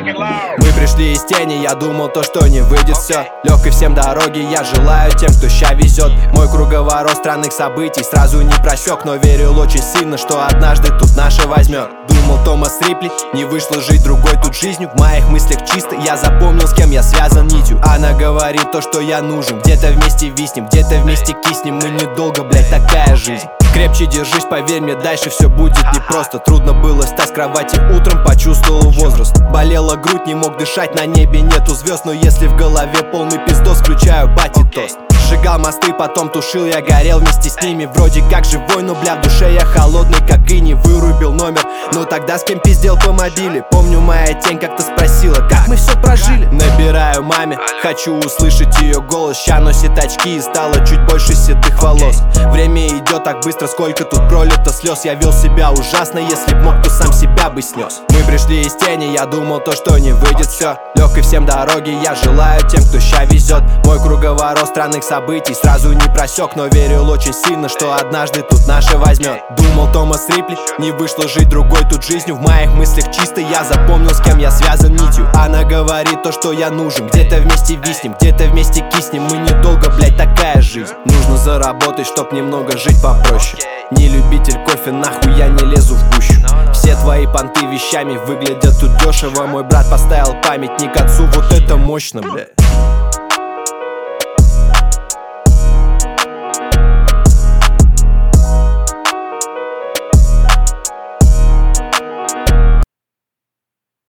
Мы пришли из тени, я думал то, что не выйдет все. Легкой всем дороги я желаю тем, кто ща везет. Мой круговорот странных событий сразу не просек, но верил очень сильно, что однажды тут наше возьмет. Думал Томас Рипли, не вышло жить другой тут жизнью. В моих мыслях чисто, я запомнил, с кем я связан нитью. Она говорит то, что я нужен. Где-то вместе виснем, где-то вместе киснем. Мы недолго, блять, такая жизнь. Крепче держись, поверь мне, дальше все будет непросто. Трудно было встать с кровати утром, почувствовал возраст. Болела грудь, не мог дышать, на небе нету звезд. Но если в голове полный пиздос, включаю бати тост. Сжигал мосты, потом тушил, я горел вместе с ними. Вроде как живой, но бля, в душе я холодный, как и не вырубил номер. Но тогда с кем пиздел по мобиле? Помню, моя тень как-то спросила, как мы все прожили. Набираю маме, хочу услышать ее голос. Ща носит очки и стало чуть больше седых волос. Время идет так быстро, сколько тут пролито слез. Я вел себя ужасно, если б мог, то сам себя бы снес. Мы пришли из тени, я думал то, что не выйдет все. Легкой всем дороги я желаю тем, кто ща везет. Мой круговорот странных событий сразу не просек, но верил очень сильно, что однажды тут наше возьмет. Думал Томас Рипли, не вышло жить другой тут жизнью. В моих мыслях чисто, я запомнил, с кем я связан нитью. Она говорит то, что я нужен. Где-то вместе виснем, где-то вместе киснем. Мы недолго, блять, такая жизнь. Нужно заработать, чтоб немного жить попроще. Не любитель кофе, нахуй я не лезу в гущу. Все твои понты вещами выглядят тут дешево. Мой брат поставил памятник отцу, вот это мощно, бля.